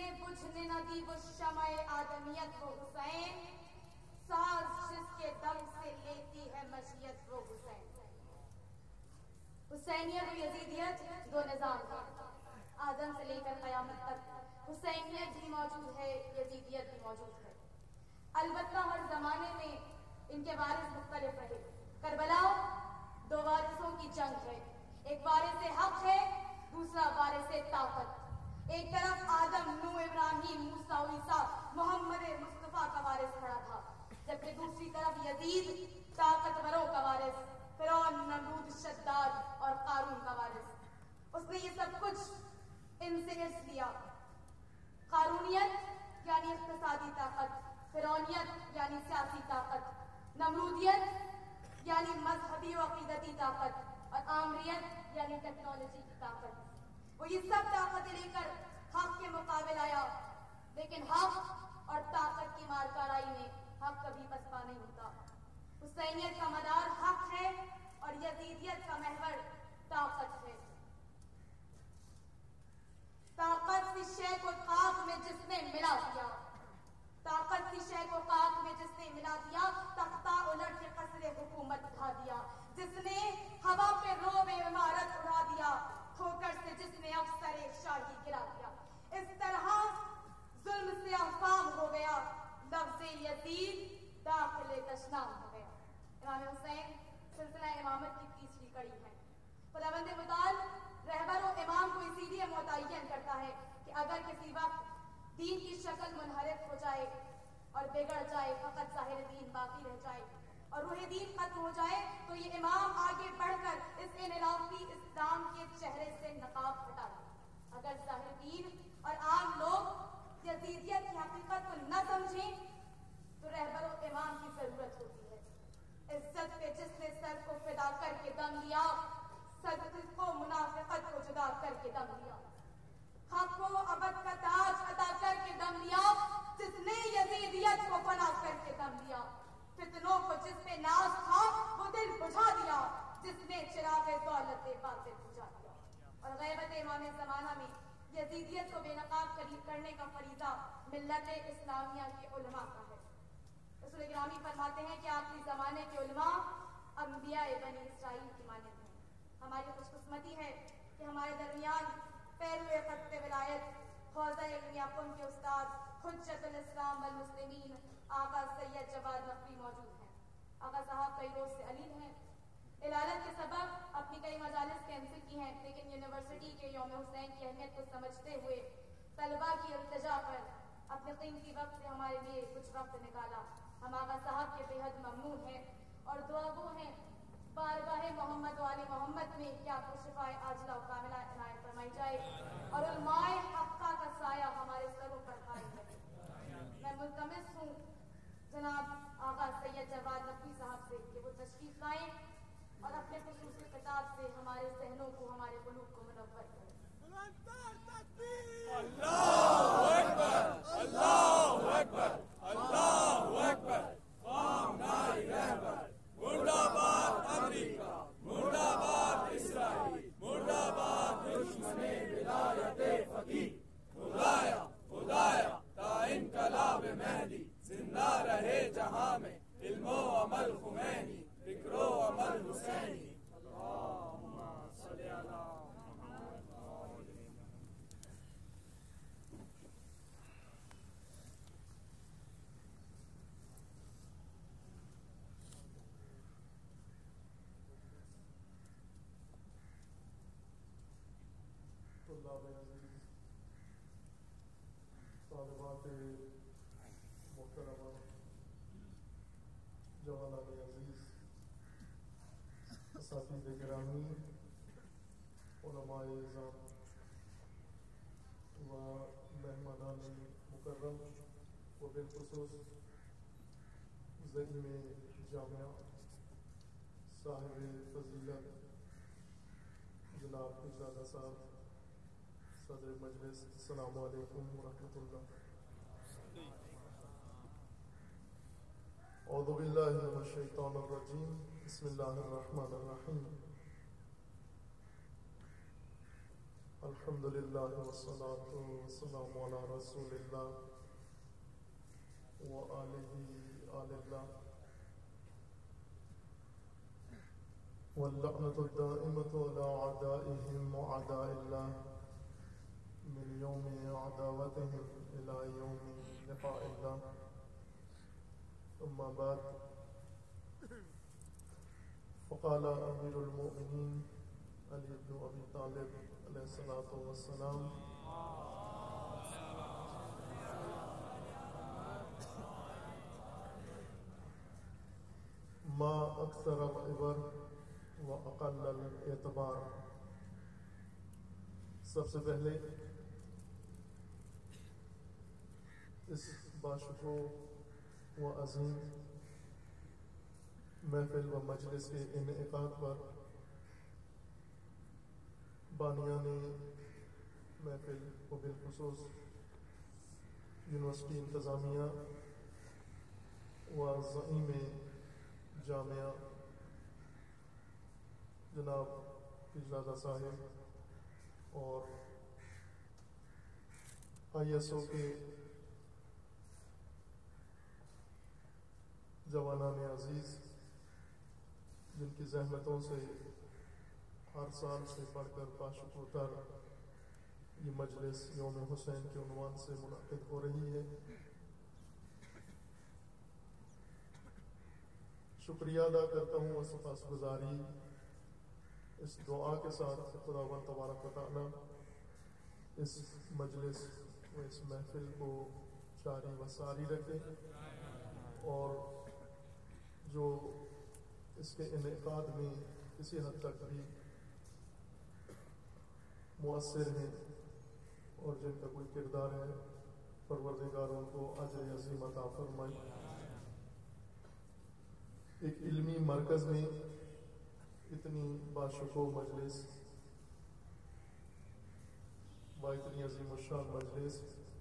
نے بجھنے نہ دی وہ شمع آدمیت وہ حسین، ساز جس کے دم سے لیتی ہے مشیت وہ حسین۔ حسینیت و یزیدیت دو نظام ہیں، آدم سے لے کر قیامت تک حسینیت بھی موجود ہے، یزیدیت بھی موجود ہے۔ البتہ ہر زمانے میں ان کے وارث مختلف رہے۔ کربلا دو وارثوں کی جنگ ہے، ایک وارث حق ہے، دوسرا وارث طاقت۔ ایک طرف آدم، نوح، ابراہیم، موسیٰ، عیسیٰ، محمد مصطفیٰ کا وارث کھڑا تھا، جبکہ دوسری طرف یزید طاقتوروں کا وارث، فرعون، نمرود، شداد اور قارون کا وارث۔ اس نے یہ سب کچھ ان سے ارث لیا۔ قارونیت یعنی اقتصادی طاقت، فرعونیت یعنی سیاسی طاقت، نمرودیت یعنی مذہبی و عقیدتی طاقت، اور آمریت یعنی ٹیکنالوجی کی طاقت۔ وہ یہ سب طاقتیں لے کر حق کے مقابل آیا، لیکن حق اور طاقت کی مارکارائی میں حق کبھی پسپا نہیں ہوتا۔ حسینیت کا مدار حق ہے اور یزیدیت کا محور طاقت ہے۔ طاقت سی شے کو خاک میں جس نے ملا دیا، طاقت سی شے کو خاک میں جس نے ملا دیا، تختہ الٹ کے قصر حکومت ڈھا دیا، جس نے ہوا پہ روب عمارت اڑا دیا، ٹھوکر سے جس نے افسر شاہی گرا دیا۔ اس طرح ظلم سے افام ہو گیا، لفظ یزید داخل تشنام ہو گیا۔ امام حسین سلسلہ امامت کی تیسری کڑی ہے۔ خداوند متعال رہبر و امام کو اسی لیے متعین کرتا ہے کہ اگر کسی وقت دین کی شکل منحرف ہو جائے اور بگڑ جائے، فقط ظاہر دین باقی رہ جائے اور روح دین ختم ہو جائے، تو یہ امام آگے بڑھ کر اس انحرافی اسلام کے چہرے سے نقاب ہٹا دے۔ اگر ظاہر دین اور عام لوگ یزیدیت کی حقیقت کو نہ سمجھیں تو رہبر و امام کی ضرورت ہوتی ہے۔ عزت پہ جس نے سر کو فدا کر کے دم لیا، صدق کو منافقت کو جدا کر کے دم لیا، حق کو ابد کا تاج عطا کر کے دم لیا، جس نے یزیدیت کو فنا کر کے دم لیا، فتنوں کو جس پہ ناز تھا وہ دل بجھا دیا، جس نے چراغ دولت باطل بجھا دیا۔ اور غیبت امام زمانہ میں یزیدیت کو بے نقاب کرنے کا فریضہ ملت اسلامیہ کے علماء کا ہے۔ رسول گرامی فرماتے ہیں کہ آخری زمانے کے علماء انبیاء بنی اسرائیل کی مانند ہیں۔ ہماری خوش قسمتی ہے کہ ہمارے درمیان پیرو خط ولایت حوزہ علمیہ قم کے استاد حجت الاسلام والمسلمین آقا سید جواد نقوی موجود ہیں۔ آقا صاحب کئی روز سے علیل ہیں، علالت کے سبب اپنی کئی مجالس کینسل کی ہیں، لیکن یونیورسٹی کے یوم حسین کی اہمیت کو سمجھتے ہوئے طلباء کی التجا پر اپنے قیمتی وقت سے ہمارے لیے کچھ وقت نکالا۔ ہم آقا صاحب کے بے حد ممنون ہیں اور دعا گو ہیں بارگاہ محمد و آل محمد میں کہ آپ کو شفاء عاجلہ و کاملہ عنایت فرمائی جائے اور علماء حقہ کا سایہ ہمارے سروں پر قائم رہے۔ میں ملتمس ہوں جناب آقا سید جواد نقوی صاحب سے کہ وہ تشریف لائیں اور اپنے خصوصی خطاب سے ہمارے ذہنوں کو، ہمارے قلوب کو منور کریں۔ اللہ اکبر، اللہ اکبر، اللہ اکبر، قوم نائی رہبر، مرد آباد امریکہ، مرد آباد اسرائیل، مرد آباد دشمن ولایت فقیر، خدایا خدایا تا انقلاب مہدی زندہ رہے جہاں میں علم و عمل خمینی، فکر و عمل حسینی۔ اللہم صلی علی طلاب عزیز، طالبات محترمہ، جوانان عزیز، اساتذہ گرامی، علماء اعظام و مہمانان مکرم و بالخصوص زعیم جامعہ صاحب فضیلت جناب پیرزادہ صاحب صدر مجلس، السلام علیکم ورحمۃ اللہ۔ اعوذ باللہ من الشیطان الرجیم، بسم اللہ الرحمن الرحیم۔ الحمد للہ والصلاة والسلام علی رسول اللہ وآلہ آل اللہ واللعنة الدائمة على أعدائهم وأعداء الله من يوم عداوتهم إلى يوم لقاء الله ثم بعد فقال أمير المؤمنين علي بن أبي طالب عليه الصلاة والسلام ما أكثر العبر وأقل الاعتبار. سب سے پہلے اس باشکوہ و عظیم محفل و مجلس کے انعقاد پر بانیان محفل و بالخصوص یونیورسٹی انتظامیہ و زعیم جامعہ جناب پیرزادہ صاحب اور ISO کے جوانان عزیز جن کی زحمتوں سے ہر سال سے بڑھ کر باشکوہ یہ مجلس یوم حسین کے عنوان سے منعقد ہو رہی ہے. شکریہ ادا کرتا ہوں اور سپاسگزاری اس دعا کے ساتھ خداوند تبارک و تعالی اس مجلس و اس محفل کو جاری و ساری رکھے اور جو اس کے انعقاد میں کسی حد تک بھی مؤثر ہیں اور جن کا کوئی کردار ہے پروردگار ان کو اجر عظیم عطا فرمائے. ایک علمی مرکز میں اتنی باشکوہ مجلس با اتنی عظیم الشان مجلس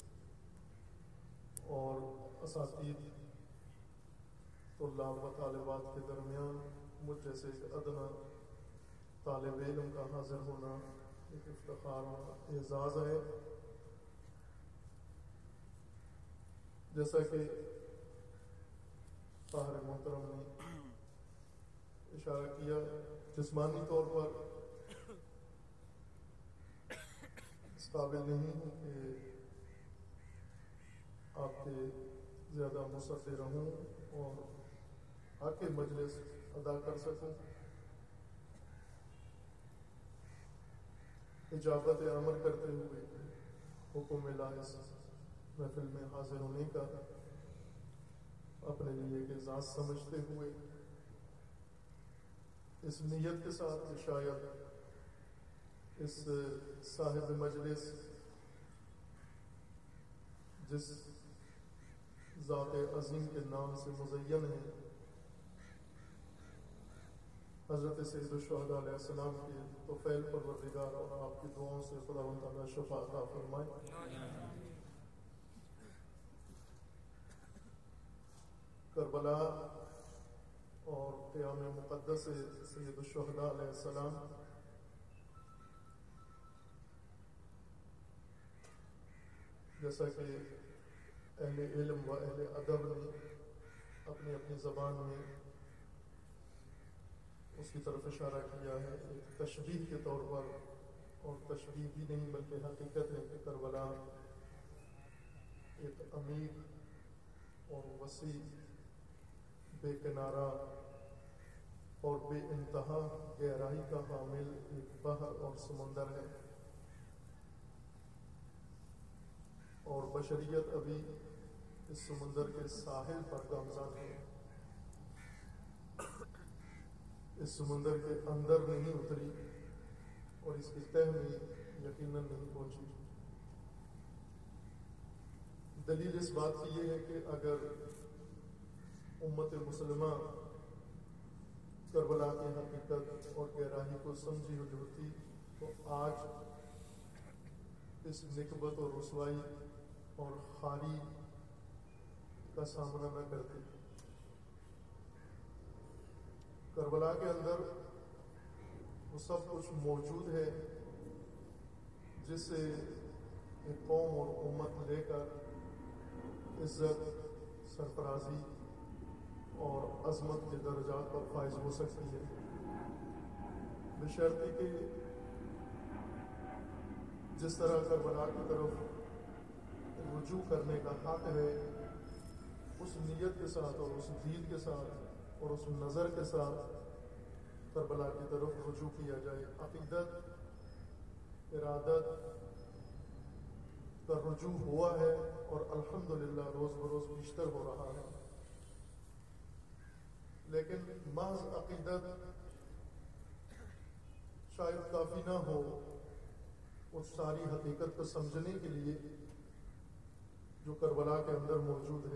اور اساتید طلاب و طالبات کے درمیان مجھ جیسے ایک ادنا طالب علم کا حاضر ہونا ایک افتخار و اعزاز ہے. جیسا کہ طاہر محترم نے اشارہ کیا جسمانی طور پر اس قابل نہیں ہوں کہ آپ کے زیادہ مصفر رہوں اور حق مجلس ادا کر سکوں. اجابت عمل کرتے ہوئے حکم الہی محفل میں حاضر ہونے کا اپنے لیے ایک اعزاز سمجھتے ہوئے اس نیت کے ساتھ کہ شاید اس صاحب مجلس جس ذات عظیم کے نام سے مزین ہے حضرت سید الشہداء علیہ السلام کے طفیل پروردگار اور آپ کی دعاؤں سے خداوند تعالیٰ شفا عطا فرمائے. کربلا اور قیام مقدس سید الشہداء علیہ السلام جیسا کہ اہل علم و اہل ادب نے اپنی اپنی زبان میں اس کی طرف اشارہ کیا ہے ایک تشبیہ کے طور پر اور تشبیہ بھی نہیں بلکہ حقیقت ہے کہ کربلا ایک امیر اور وسیع بے کنارہ اور بے انتہا گہرائی کا حامل ایک بحر اور سمندر ہے اور بشریت ابھی اس سمندر کے ساحل پر گامزن ہے. اس سمندر کے اندر نہیں اتری اور اس کی تہ میں یقیناً نہیں پہنچی. دلیل اس بات کی یہ ہے کہ اگر امت مسلمہ کربلا کی حقیقت اور گہرائی کو سمجھی ہوئی ہوتی تو آج اس نکبت اور رسوائی اور خاری کا سامنا نہ کرتے. کربلا کے اندر وہ سب کچھ موجود ہے جس سے ایک قوم اور امت لے کر عزت، سرفرازی اور عظمت کے درجات پر فائز ہو سکتی ہے، بشرطے کہ جس طرح کربلا کی طرف رجوع کرنے کا حق ہے، اس نیت کے ساتھ اور اس دید کے ساتھ اور اس نظر کے ساتھ کربلا کی طرف رجوع کیا جائے۔ عقیدت، ارادت کا رجوع ہوا ہے اور الحمدللہ روز بروز بیشتر ہو رہا ہے، لیکن محض عقیدت شاید کافی نہ ہو اس ساری حقیقت کو سمجھنے کے لیے جو کربلا کے اندر موجود ہے۔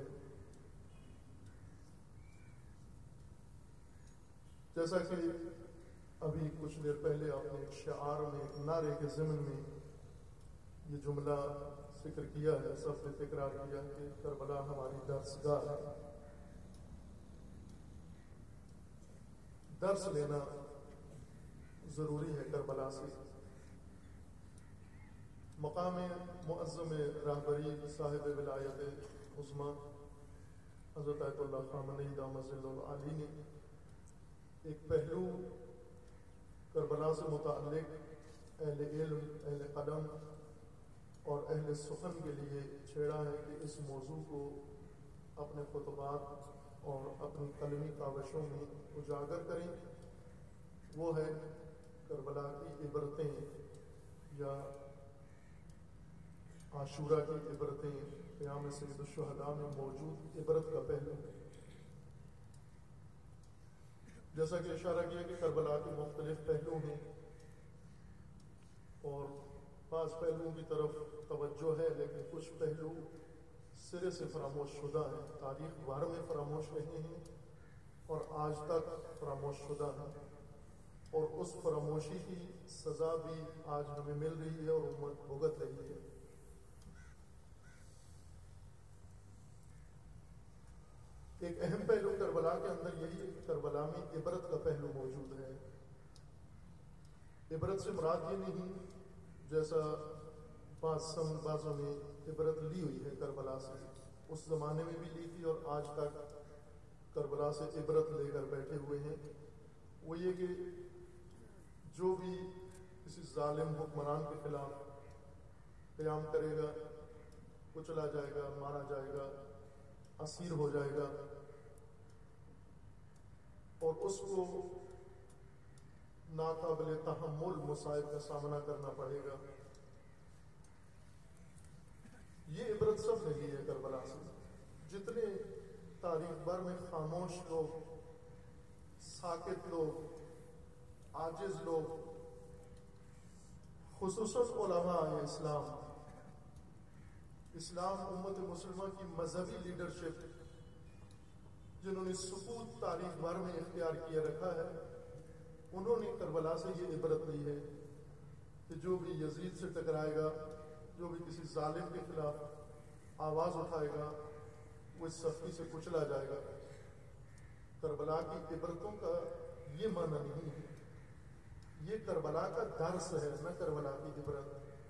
جیسا کہ ابھی کچھ دیر پہلے آپ نے ایک شعار میں، ایک نعرے کے ضمن میں یہ جملہ ذکر کیا ہے، سب نے تکرار کیا کہ کربلا ہماری درسگاہ ہے۔ درس لینا ضروری ہے کربلا سے۔ مقام معظم رہبری صاحب ولایت عظمیٰ حضرت آیت اللہ خامنئی دامت ظلہ العالی نے ایک پہلو کربلا سے متعلق اہل علم، اہل قلم اور اہل سخن کے لیے چھیڑا ہے کہ اس موضوع کو اپنے خطبات اور اپنی قلمی کاوشوں میں اجاگر کریں۔ وہ ہے کربلا کی عبرتیں یا عاشورہ کی عبرتیں، قیام سید الشہداء میں موجود عبرت کا پہلو۔ جیسا کہ اشارہ کیا کہ کربلا کے مختلف پہلو ہیں اور بعض پہلوؤں کی طرف توجہ ہے، لیکن کچھ پہلو سرے سے فراموش شدہ ہیں، تاریخ بھر میں فراموش رہے ہیں اور آج تک فراموش شدہ ہیں، اور اس فراموشی کی سزا بھی آج ہمیں مل رہی ہے اور امت بھگت رہی ہے۔ ایک اہم پہلو کربلا کے اندر یہی ہے کہ کربلا میں عبرت کا پہلو موجود ہے۔ عبرت سے مراد یہ نہیں جیسا بعضوں نے عبرت لی ہوئی ہے کربلا سے، اس زمانے میں بھی لی تھی اور آج تک کربلا سے عبرت لے کر بیٹھے ہوئے ہیں، وہ یہ کہ جو بھی کسی ظالم حکمران کے خلاف قیام کرے گا، کچلا جائے گا، مارا جائے گا، اسیر ہو جائے گا، اور اس کو ناقابل تحمل مصائب کا سامنا کرنا پڑے گا۔ یہ عبرت سب نے لی ہے کربلا سے۔ جتنے تاریخ بھر میں خاموش لوگ، ساکت لوگ، عاجز لوگ، خصوصاً علماء اسلام امت مسلمہ کی مذہبی لیڈرشپ جنہوں نے سکوت تاریخ بھر میں اختیار کیے رکھا ہے، انہوں نے کربلا سے یہ عبرت لی ہے کہ جو بھی یزید سے ٹکرائے گا، جو بھی کسی ظالم کے خلاف آواز اٹھائے گا، وہ اس سختی سے کچلا جائے گا۔ کربلا کی عبرتوں کا یہ معنی نہیں ہے، یہ کربلا کا درس ہے، نہ کربلا کی عبرت۔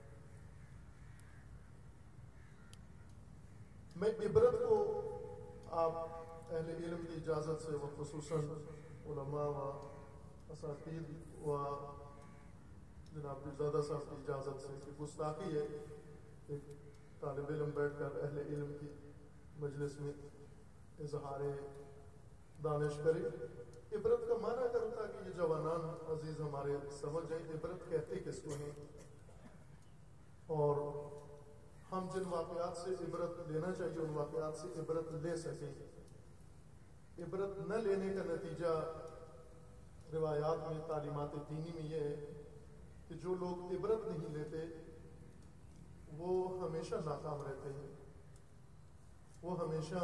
میں عبرت کو آپ اہل علم کی اجازت سے، وہ خصوصاً علماء و اساتید و جناب زادہ صاحب کی اجازت سے، کہ گستاخی ہے ایک طالب علم بیٹھ کر اہل علم کی مجلس میں اظہار دانش کرے۔ عبرت کا معنی کرتا کہ یہ جوانان عزیز ہمارے سمجھ جائیں عبرت کہتے کس کو ہیں، اور ہم جن واقعات سے عبرت لینا چاہیے ان واقعات سے عبرت لے سکیں۔ عبرت نہ لینے کا نتیجہ روایات میں، تعلیمات دینی میں یہ ہے کہ جو لوگ عبرت نہیں لیتے وہ ہمیشہ ناکام رہتے ہیں، وہ ہمیشہ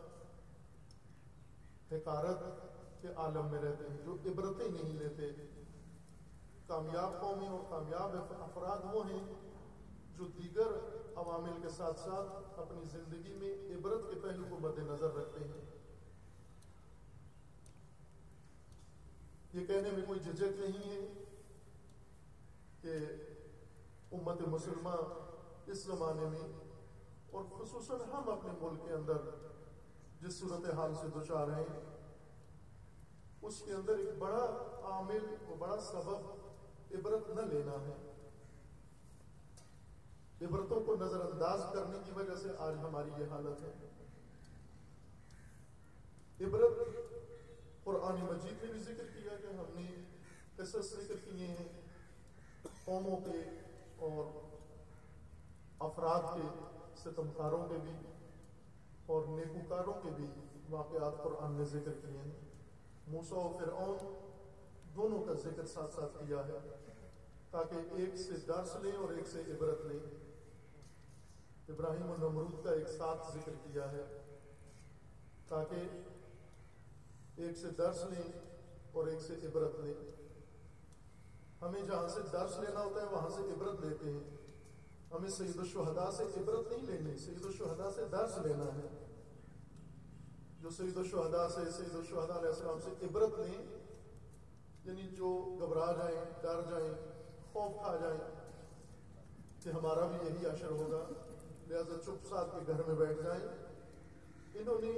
حقارت کے عالم میں رہتے ہیں۔ جو عبرتیں نہیں لیتے، کامیاب قومیں اور کامیاب افراد وہ ہیں جو دیگر عوامل کے ساتھ ساتھ اپنی زندگی میں عبرت کے پہلو کو مد نظر رکھتے ہیں۔ یہ کہنے میں کوئی جھجک نہیں ہے کہ امت مسلمہ اس زمانے میں اور خصوصاً ہم اپنے ملک کے اندر جس صورتحال سے دوچار ہیں اس کے اندر ایک بڑا عامل اور بڑا سبب عبرت نہ لینا ہے. عبرتوں کو نظر انداز کرنے کی وجہ سے آج ہماری یہ حالت ہے. عبرت قرآن مجید میں بھی ذکر کیا کہ ہم نے قصص ذکر کیے ہیں قوموں کے اور افراد کے ستمکاروں کے بھی اور نیکوکاروں کے بھی واقعات قرآن نے ذکر کیے ہیں. موسیٰ و فرعون دونوں کا ذکر ساتھ ساتھ کیا ہے تاکہ ایک سے درس لیں اور ایک سے عبرت لیں. ابراہیم و نمرود کا ایک ساتھ ذکر کیا ہے تاکہ ایک سے درس لیں اور ایک سے عبرت لیں. ہمیں جہاں سے درس لینا ہوتا ہے وہاں سے عبرت لیتے ہیں. ہمیں سید الشہداء سے عبرت نہیں لینی, سید الشہداء سے درس لینا ہے. جو سید الشہداء علیہ السلام سے عبرت لیں, یعنی جو گھبرا جائیں, ڈر جائیں, خوف کھا جائیں کہ ہمارا بھی یہی عشر ہوگا, لہذا چپ ساتھ کے گھر میں بیٹھ جائیں. انہوں نے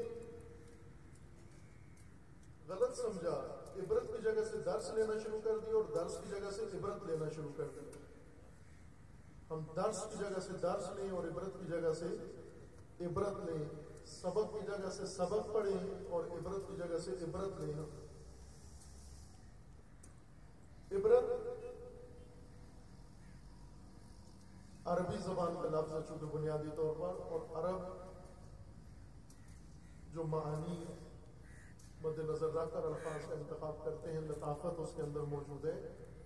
غلط سمجھا, عبرت کی جگہ سے درس لینا شروع کر دیا اور درس کی جگہ سے عبرت لینا شروع کر دیا. ہم درس کی جگہ سے درس لیں اور عبرت کی جگہ سے عبرت لیں, سبق کی جگہ سے سبق پڑھیں اور عبرت کی جگہ سے عبرت لیں. عبرت عربی زبان کا لفظ ہے چونکہ بنیادی طور پر, اور عرب جو معانی مد نظر رکھ کر الفاظ کا انتخاب کرتے ہیں, لطافت اس کے اندر موجود ہے.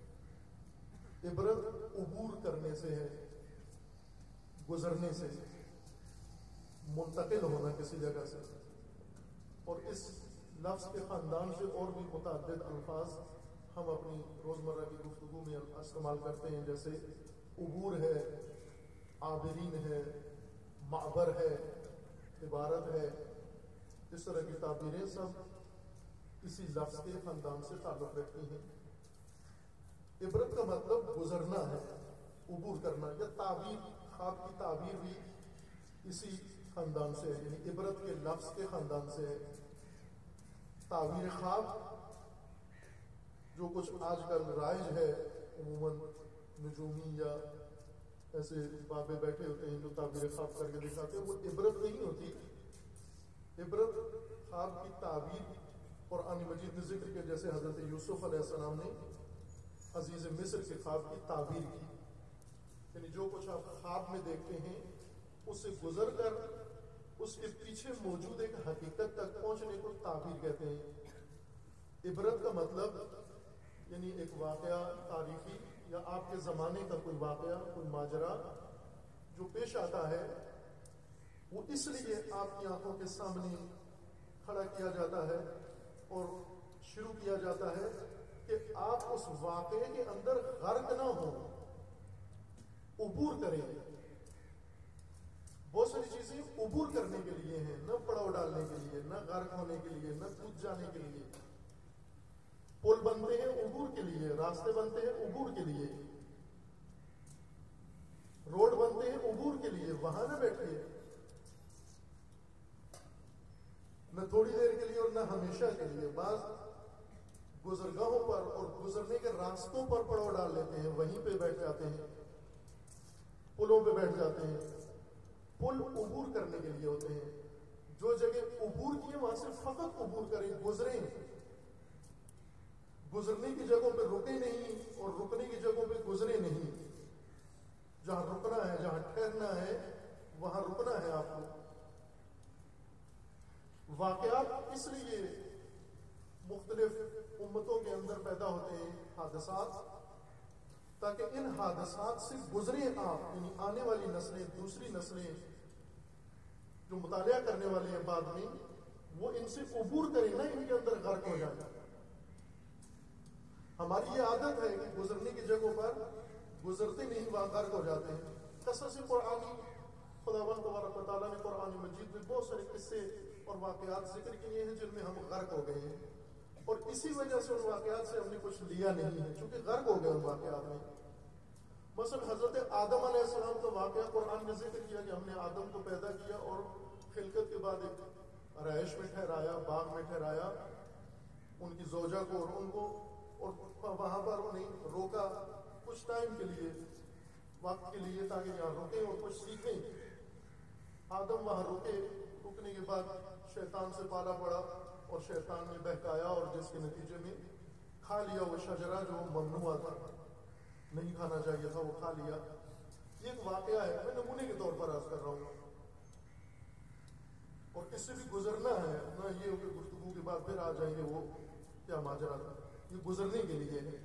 عبرت عبور کرنے سے ہے, گزرنے سے, منتقل ہونا کسی جگہ سے. اور اس لفظ کے خاندان سے اور بھی متعدد الفاظ ہم اپنی روزمرہ کی گفتگو میں استعمال کرتے ہیں, جیسے عبور ہے, عابرین ہے, معبر ہے, عبارت ہے. اس طرح کی تعبیریں سب اسی لفظ کے خاندان سے تعلق رکھتی ہیں. عبرت کا مطلب گزرنا ہے, عبور کرنا, یا تعبیر, خواب کی تعبیر بھی اسی خاندان سے ہے, یعنی عبرت کے لفظ کے خاندان سے ہے. تعبیر خواب جو کچھ آج کل رائج ہے, عموماً نجومی یا ایسے بابے بیٹھے ہوتے ہیں جو تعبیر خواب کر کے دکھاتے ہیں, وہ عبرت نہیں ہوتی. عبرت خواب کی تعبیر قرآن مجید نے ذکر کیا, جیسے حضرت یوسف علیہ السلام نے عزیز مصر کے خواب کی تعبیر کی, یعنی جو کچھ آپ خواب میں دیکھتے ہیں اس سے گزر کر اس کے پیچھے موجود ایک حقیقت تک پہنچنے کو تعبیر کہتے ہیں. عبرت کا مطلب یعنی ایک واقعہ تاریخی یا آپ کے زمانے کا کوئی واقعہ, کوئی ماجرا جو پیش آتا ہے, وہ اس لیے آپ کی آنکھوں کے سامنے کھڑا کیا جاتا ہے اور شروع کیا جاتا ہے کہ آپ اس واقعے کے اندر غرق نہ ہوں, عبور کریں. بہت ساری چیزیں عبور کرنے کے لیے ہیں, نہ پڑاؤ ڈالنے کے لیے, نہ غرق ہونے کے لیے, نہ کود جانے کے لیے. پل بنتے ہیں عبور کے لیے, راستے بنتے ہیں عبور کے لیے, روڈ بنتے ہیں عبور کے لیے. وہاں نہ بیٹھیے, نہ تھوڑی دیر کے لیے اور نہ ہمیشہ کے لیے. بعض گزرگاہوں پر اور گزرنے کے راستوں پر پڑاؤ ڈال لیتے ہیں, وہیں پہ بیٹھ جاتے ہیں, پلوں پہ بیٹھ جاتے ہیں. پل عبور کرنے کے لیے ہوتے ہیں. جو جگہ عبور کی ہے وہاں سے فقط عبور کریں, گزریں. گزرنے کی جگہوں پہ رکے نہیں اور رکنے کی جگہوں پہ گزرے نہیں. جہاں رکنا ہے, جہاں ٹھہرنا ہے, وہاں رکنا ہے آپ کو. واقعات اس لیے مختلف امتوں کے اندر پیدا ہوتے ہیں, حادثات, تاکہ ان حادثات سے گزریں آپ, یعنی آنے والی نسلیں, دوسری نسلیں جو مطالعہ کرنے والے ہیں بعد میں, وہ ان سے عبور کریں, نہ ان کے اندر غرق ہو جائیں. ہماری یہ عادت ہے کہ گزرنے کی جگہوں پر گزرتے نہیں, وہاں غرق ہو جاتے ہیں. قصص قرآنی, خداوند تبارک و تعالیٰ نے قرآن مجید میں بہت سارے قصے اور واقعات ذکر کیے ہیں جن میں ہم غرق ہو گئے ہیں, اور اسی وجہ سے ان واقعات سے ہم نے کچھ لیا نہیں ہے, چونکہ غرق ہو گئے ان واقعات میں. مثلا حضرت آدم علیہ السلام کا واقعہ قرآن نے ذکر کیا کہ ہم نے آدم کو پیدا کیا اور خلقت کے بعد ایک رہائش میں ٹھہرایا، باغ میں ٹھہرایا، ان کی زوجہ کو اور ان کو، اور وہاں پر انہیں روکا کچھ ٹائم کے لیے، وقت کے لیے، تاکہ یہاں رکیں اور کچھ سیکھیں۔ آدم وہاں رکنے کے بعد شیطان سے پالا پڑا اور شیطان نے بہکایا، اور جس کے نتیجے میں کھا لیا وہ شجرہ جو ممنوع تھا، نہیں کھانا چاہیے تھا، وہ کھا لیا۔ یہ ایک واقعہ ہے، میں نمونے کے طور پر عرض کر رہا ہوں، اور اس سے بھی گزرنا ہے نہ یہ کہ گفتگو کے بعد پھر آ جائیں گے وہ کیا ماجرا تھا، یہ گزرنے کے لیے ہے۔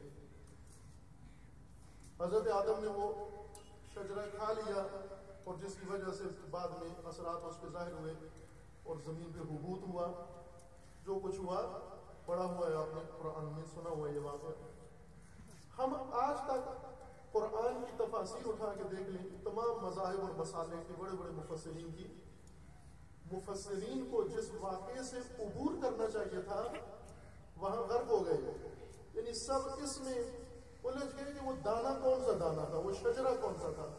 حضرت آدم نے وہ شجرہ کھا لیا، اور جس کی وجہ سے بعد میں اثرات اس پہ ظاہر ہوئے اور زمین پہ ہبوط ہوا، جو کچھ ہوا پڑھا ہوا ہے آپ نے قرآن میں، سنا ہوا ہے یہ واقعہ۔ ہم آج تک قرآن کی تفاسیر اٹھا کے دیکھ لیں، تمام مذاہب اور مسالک کے بڑے بڑے مفسرین کی، مفسرین کو جس واقعے سے عبور کرنا چاہیے تھا وہاں غرق ہو گئے، یعنی سب اس میں الجھ گئے کہ وہ دانہ کون سا دانہ تھا، وہ شجرہ کون سا تھا۔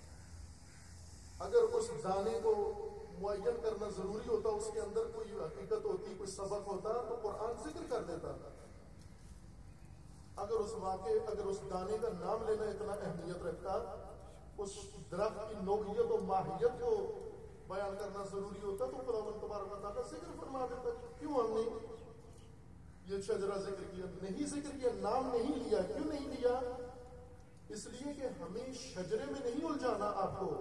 اگر اس دانے کو معین کرنا ضروری ہوتا، اس کے اندر کوئی حقیقت ہوتی، کوئی سبق ہوتا، تو قرآن ذکر کر دیتا۔ اگر اس دانے کا نام لینا اتنا اہمیت رکھتا، اس درخت کی نوعیت و ماہیت کو بیان کرنا ضروری ہوتا، تو خداوند تبارک و تعالیٰ ذکر فرما دیتا۔ کیوں ہم نے یہ شجرہ ذکر کیا؟ نہیں ذکر کیا، نام نہیں لیا۔ کیوں نہیں لیا؟ اس لیے کہ ہمیں شجرے میں نہیں الجھانا، آپ کو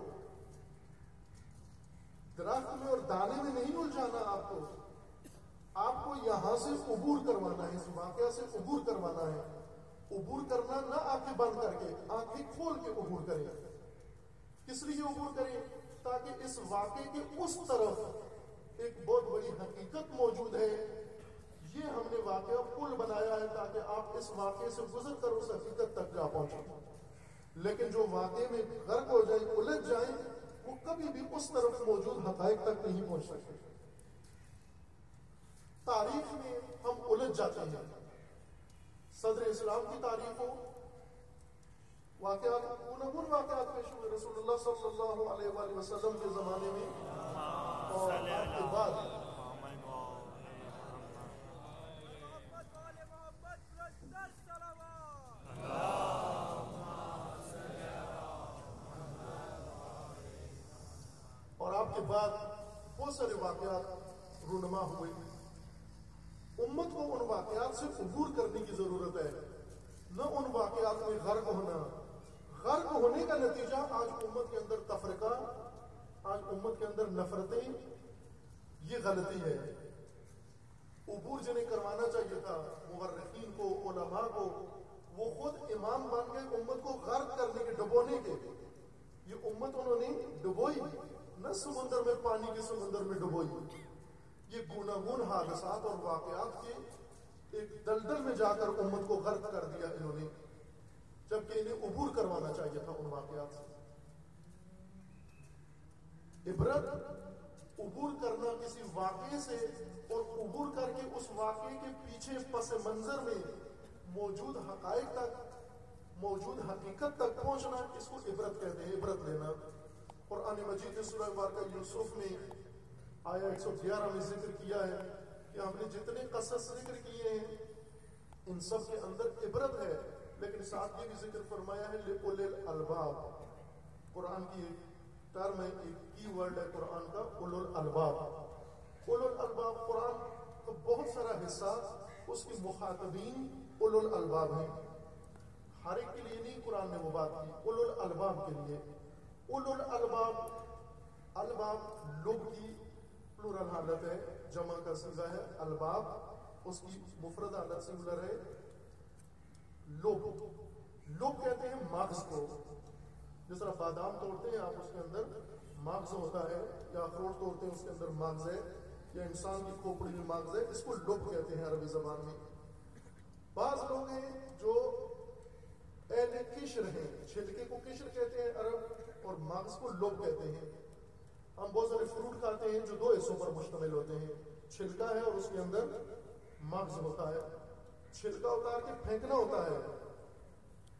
درخت میں اور دانے میں نہیں الجھانا، آپ کو یہاں سے عبور کروانا ہے، اس واقعہ سے عبور کروانا ہے۔ عبور کرنا نہ آنکھیں بند کر کے، آنکھیں کھول کے عبور کریں۔ کس لیے عبور کریں؟ تاکہ اس واقعے کے اس طرف ایک بہت بڑی حقیقت موجود ہے، یہ ہم نے واقعہ پل بنایا ہے تاکہ آپ اس واقعے سے گزر کر اس حقیقت تک جا پہنچیں۔ لیکن جو واقعے میں غرق ہو جائیں، الجھ جائیں، وہ کبھی بھی اس طرف موجود حقائق تک نہیں پہنچ سکتے۔ تاریخ میں ہم الجھ جاتے ہیں، صدر اسلام کی تاریخ ہو، واقعات واقعات پیش ہوئے رسول اللہ صلی اللہ علیہ وآلہ وسلم کے زمانے میں اور آپ کے بعد۔ اور آپ کے بعد بہت سارے واقعات رونما ہوئے۔ امت کو ان واقعات سے عبور کرنے کی ضرورت ہے، نہ ان واقعات میں غرق ہونا۔ غرق ہونے کا نتیجہ آج امت کے اندر تفرقہ، آج امت کے اندر نفرتیں، یہ غلطی ہے۔ عبور جنہیں کروانا چاہیے تھا، مورخین کو، علماء کو، وہ خود امام بن گئے امت کو غرق کرنے کے، ڈبونے کے۔ یہ امت انہوں نے ڈبوئی، نہ سمندر میں، پانی کے سمندر میں ڈبوئی۔ یہ گوناگون حادثات اور واقعات کے ایک دلدل میں جا کر امت کو غرق کر دیا انہوں نے، جبکہ انہیں عبور کروانا چاہیے تھا ان واقعات سے۔ عبرت عبور کرنا کسی واقعے سے، اور عبور کر کے اس واقعے کے پیچھے پس منظر میں موجود حقائق تک، موجود حقیقت تک پہنچنا، اس کو عبرت کہتے ہیں، عبرت لینا۔ قرآن مجید نے سورہ مبارکہ یوسف میں آیا 111 میں ذکر کیا ہے کہ ہم نے جتنے قصص ذکر کیے ہیں ان سب کے اندر عبرت ہے، لیکن ساتھ یہ بھی ذکر فرمایا ہے لِأُولِي الْأَلْبَابِ۔ قرآن کی ایک ٹرم ہے، ایک کی ورڈ ہے قرآن کا، اولو الالباب۔ اولو الالباب قرآن کا بہت سارا حصہ، اس کے مخاطبین اولو الالباب ہیں۔ ہر ایک کے لیے نہیں قرآن نے وہ بات کی، اولو الالباب کے لیے۔ اولو الالباب، الباب لب کی پلورل حالت ہے، جمع کا صیغہ ہے، الباب اس کی مفرد حالت سنگولر ہے، لب۔ لب کہتے ہیں مغز کو، جس طرح بادام توڑتے ہیں آپ، اس کے اندر مغز ہوتا ہے، یا اخروٹ توڑتے ہیں اس کے اندر مغز ہے، یا انسان کی کھوپڑی میں مغز ہے، اس کو لب کہتے ہیں عربی زبان میں۔ بعض لوگ ہیں جو اہل قشر ہیں، چھلکے کو قشر کہتے ہیں عرب، اور مغز کو لب کہتے ہیں۔ ہم بہت سارے فروٹ کھاتے ہیں جو دو حصوں پر مشتمل ہوتے ہیں، چھلکا ہے اور اس کے اندر مغز ہوتا ہے۔ چھلکا اتار کے پھینکنا ہوتا ہے،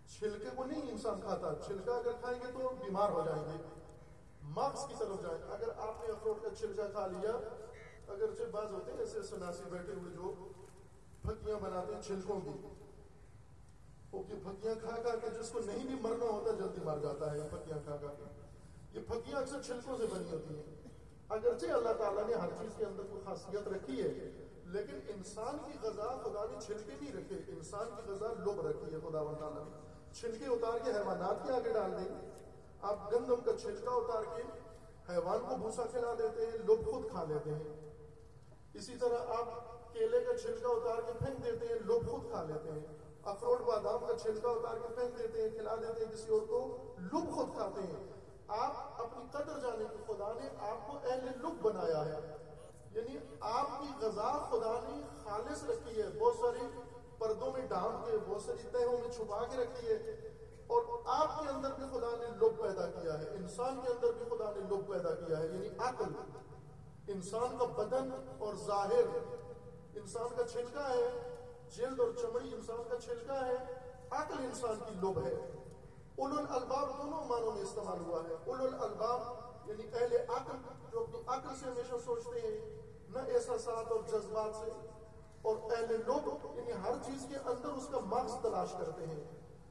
چھلکے کو نہیں انسان کھاتا، چھلکا اگر کھائیں گے تو بیمار ہو جائیں گے، مغز کی طرف جائیں۔ اگر آپ نے اخروٹ کا چھلکا کھا لیا، اگرچہ بعض ہوتے ہیں ایسے سناسی بیٹھے ہوئے جو پھکیاں بناتے ہیں چھلکوں کی، وہ پھکیاں کھا کھا کے جس کو نہیں بھی مرنا ہوتا جلدی مر جاتا ہے یہ پھکیاں کھا کھا کے۔ یہ پھکیاں اکثر چھلکوں سے بنی ہوتی ہیں۔ اگرچہ اللہ تعالیٰ نے ہر چیز کے اندر کوئی خاصیت رکھی ہے، لیکن انسان کی غذا خدا نے چھلکے نہیں رکھے، انسان کی غذا لب رکھی ہے خدا و تعالیٰ نے۔ چھلکے اتار کے حیوانات کے آگے ڈال دیں، آپ گندم کا چھلکا اتار کے حیوان کو بھوسا کھلا دیتے ہیں، لوگ خود کھا لیتے ہیں۔ اسی طرح آپ کیلے کا چھلکا اتار کے پھینک دیتے ہیں، لوگ خود کھا لیتے ہیں۔ اخروٹ بادام کا چھلکا اتار کے پھینک دیتے ہیں، کھلا دیتے ہیں کسی اور کو، لوگ خود کھاتے ہیں۔ آپ اپنی قدر جانے کہ خدا نے آپ کو اہل لب بنایا ہے، یعنی آپ کی غذا خدا نے خالص رکھی ہے، بہت ساری پردوں میں ڈھانپ کے، بہت ساری تہوں میں چھپا کے رکھی ہے، اور آپ کے اندر بھی خدا نے لب پیدا کیا ہے، انسان کے اندر بھی خدا نے لب پیدا کیا ہے، یعنی عقل۔ انسان کا بدن اور ظاہر انسان کا چھلکا ہے، جلد اور چمڑی انسان کا چھلکا ہے، عقل انسان کی لب ہے۔ اولو الالباب دونوں معنوں میں استعمال ہوا ہے۔ اولو الالباب یعنی اہل عقل، جو اپنی عقل سے ہمیشہ سوچتے ہیں، نہ احساسات اور جذبات سے، اور اہل لب یعنی ہر چیز کے اندر اس کا مغز تلاش کرتے ہیں۔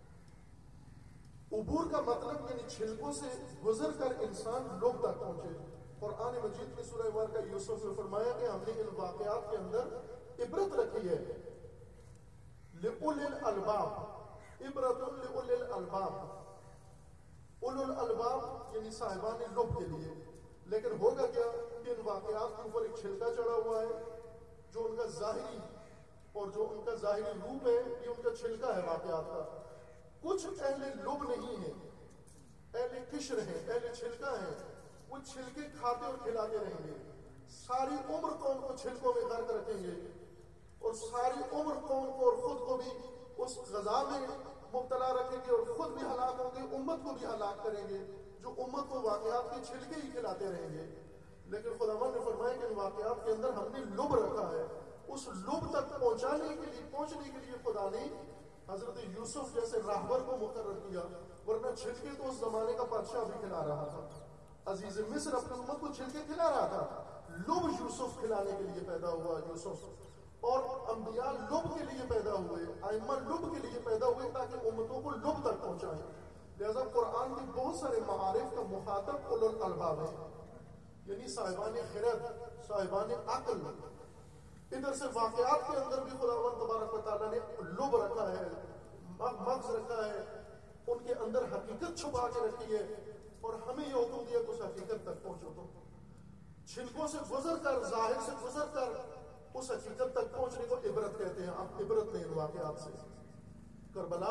عبور کا مطلب یعنی چھلکوں سے گزر کر انسان لب تک پہنچے۔ قرآن مجید میں سورہ واقعہ یوسف میں فرمایا کہ ہم نے ان واقعات کے اندر عبرت رکھی ہے۔ لِأُولِي الْأَلْبَابِ، عبرت لِأُولِي الْأَلْبَابِ، اولو الالباب یعنی صاحبان لب کے لیے۔ لیکن ہوگا کیا کہ ان واقعات کے اوپر ایک چھلکا چڑھا ہوا ہے، جو ان کا ظاہری اور جو ان کا ظاہری روپ ہے، یہ ان کا چھلکا ہے واقعات کا۔ کچھ اہل لب نہیں ہیں، اہل قشر ہیں، اہل چھلکا ہیں، وہ چھلکے کھاتے اور کھلاتے رہیں گے، ساری عمر قوم کو چھلکوں میں غرق رکھیں گے، اور ساری عمر قوم کو اور خود کو بھی اس غذا میں مبتلا رکھیں گے، اور خود بھی ہلاک ہوں گے، امت کو بھی ہلاک کریں گے، جو امت کو واقعات کے چھلکے ہی کھلاتے رہیں گے۔ لیکن خداوند نے فرمایا کہ ان واقعات کے اندر ہم نے لب رکھا ہے، اس لب تک پہنچنے کے لیے خدا نے حضرت یوسف جیسے راہبر کو مقرر کیا، ورنہ چھلکے تو اس زمانے کا بادشاہ بھی کھلا رہا تھا۔ عزیز مصر اپنی امت کو چھلکے کھلا رہا تھا، لب یوسف کھلانے کے لیے پیدا ہوا یوسف، اور انبیاء لب کے لیے پیدا ہوئے، ائمہ لب کے لیے پیدا ہوئے تاکہ امتوں کو لب تک پہنچائیں۔ لہذا قرآن کے بہت سارے معارف کا مخاطب اولو الالباب ہے، یعنی صاحبان خرد، صاحبان عقل۔ ادھر سے واقعات کے اندر بھی خداوند تبارک و تعالیٰ نے لب رکھا ہے، مغز رکھا ہے، ان کے اندر حقیقت چھپا کے رکھی ہے، اور ہمیں یہ حکم دیا کہ اس حقیقت تک پہنچو۔ تو چھلکوں سے گزر کر، ظاہر سے گزر کر اس حقیقت تک پہنچنے کو عبرت کہتے ہیں۔ آپ عبرت لیں ان واقعات سے۔ کربلا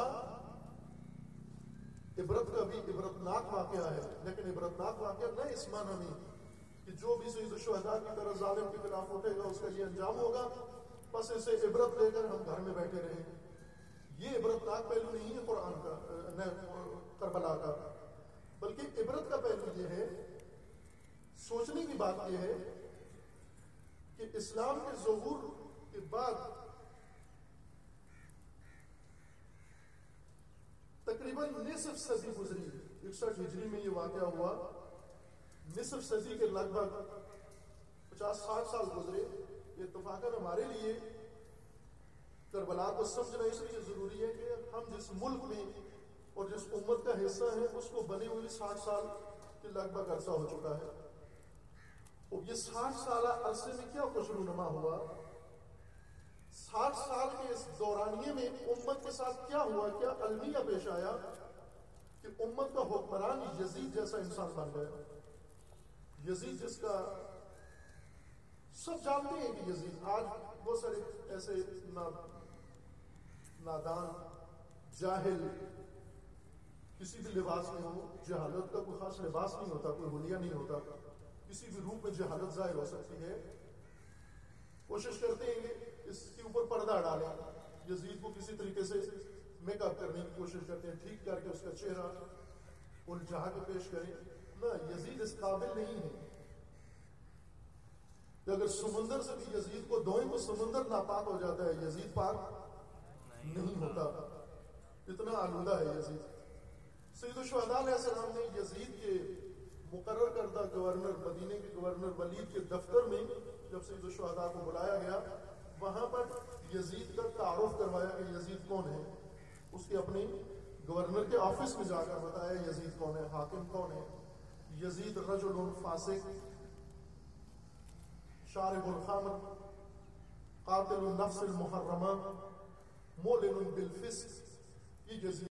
عبرت کا بھی عبرتناک واقعہ ہے، لیکن عبرتناک واقعہ نہ اس معنی میں کہ جو بھی سید الشہداء کی طرح ظالم کے خلاف اٹھے گا اس کا یہ انجام ہوگا، بس اسے عبرت لے کر ہم گھر میں بیٹھے رہیں۔ یہ عبرتناک پہلو نہیں ہے قرآن کا، کربلا کا، بلکہ عبرت کا پہلو یہ ہے، سوچنے کی بات یہ ہے کہ اسلام کے ظہور کے بعد تقریباً نصف صدی گزری، 61 ہجری میں یہ واقعہ ہوا، نصف صدی کے لگ بھگ 50-60 سال گزرے۔ یہ اتفاقاً ہمارے لیے کربلا کو سمجھنا اس لیے ضروری ہے کہ ہم جس ملک میں اور جس امت کا حصہ ہے اس کو بنے ہوئے 60 سال کے لگ بھگ عرصہ ہو چکا ہے۔ اور یہ 60 سالہ عرصے میں کیا خوشرونما ہوا، 60 سال کے اس دورانیے میں امت کے ساتھ کیا ہوا، کیا المیہ پیش آیا کہ امت کا حکمران یزید جیسا انسان بن گیا۔ یزید جس کا سب جانتے ہیں کہ یزید، آج بہت سارے ایسے نادان، جاہل، کسی بھی لباس میں ہو، جہالت کا کوئی خاص لباس نہیں ہوتا، کوئی حلیہ نہیں ہوتا، کسی بھی روپ میں جہالت ظاہر ہو سکتی ہے، کوشش کرتے ہیں کہ اس کے اوپر پردہ ڈالیں، یزید کو کسی طریقے سے میک اپ کرنے کی کوشش کرتے ہیں، ٹھیک کر کے اس کا چہرہ الجھا کے پیش کریں۔ نہ، یزید اس قابل نہیں ہے کہ اگر سمندر سے بھی یزید کو دھوئیں تو سمندر ناپاک ہو جاتا ہے، یزید پاک نہیں ہوتا۔ اتنا آلودہ ہے یزید. سید الشہداء علیہ السلام نے یزید کے مقرر کردہ گورنر، مدینے کے گورنر ولید کے دفتر میں جب سید الشہداء کو بلایا گیا، وہاں پر یزید کا تعارف کروایا کہ یزید کون ہے. اس کے اپنے گورنر کے آفس میں جا کر بتایا یزید کون ہے، حاکم کون ہے. یزید رجل فاسق، شارب الخمر، قاتل النفس المحرمہ، مولن بالفسق. یہ یزید